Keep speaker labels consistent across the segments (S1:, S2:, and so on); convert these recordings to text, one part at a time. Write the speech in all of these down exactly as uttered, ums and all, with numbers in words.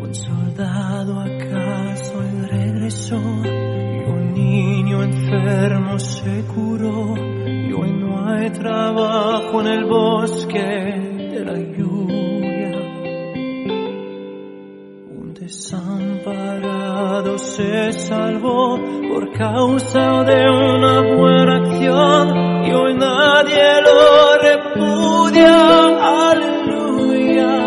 S1: Un soldado acaso él regresó, y un niño enfermo se curó, y hoy no hay trabajo en el bosque de la lluvia. Un desamparado se salvó por causa de una buena acción, y hoy nadie lo repudia. Aleluya.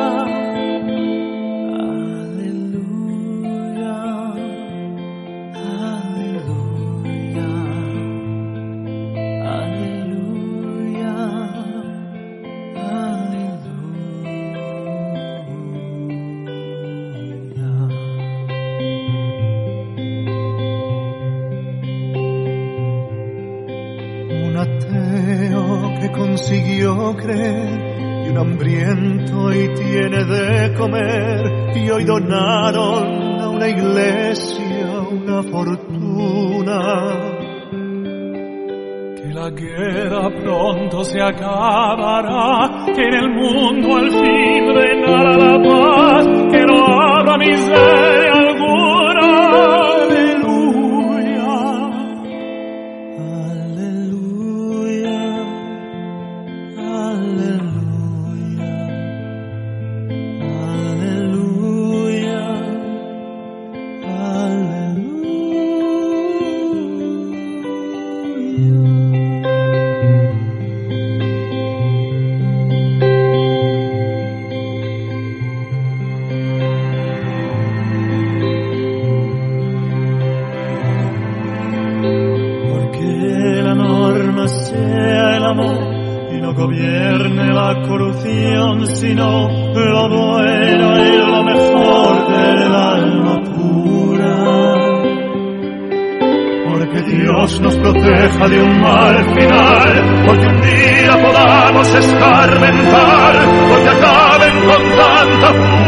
S2: Consiguió creer, y un hambriento y tiene de comer, y hoy donaron a una iglesia una fortuna.
S3: Que la guerra pronto se acabará, que en el mundo al fin reinará la paz, que no habrá miseria alguna.
S2: Gobierne la corrupción, sino lo bueno y lo mejor del alma pura. Porque Dios nos proteja de un mal final, porque un día podamos escarmentar, porque acaben con tanta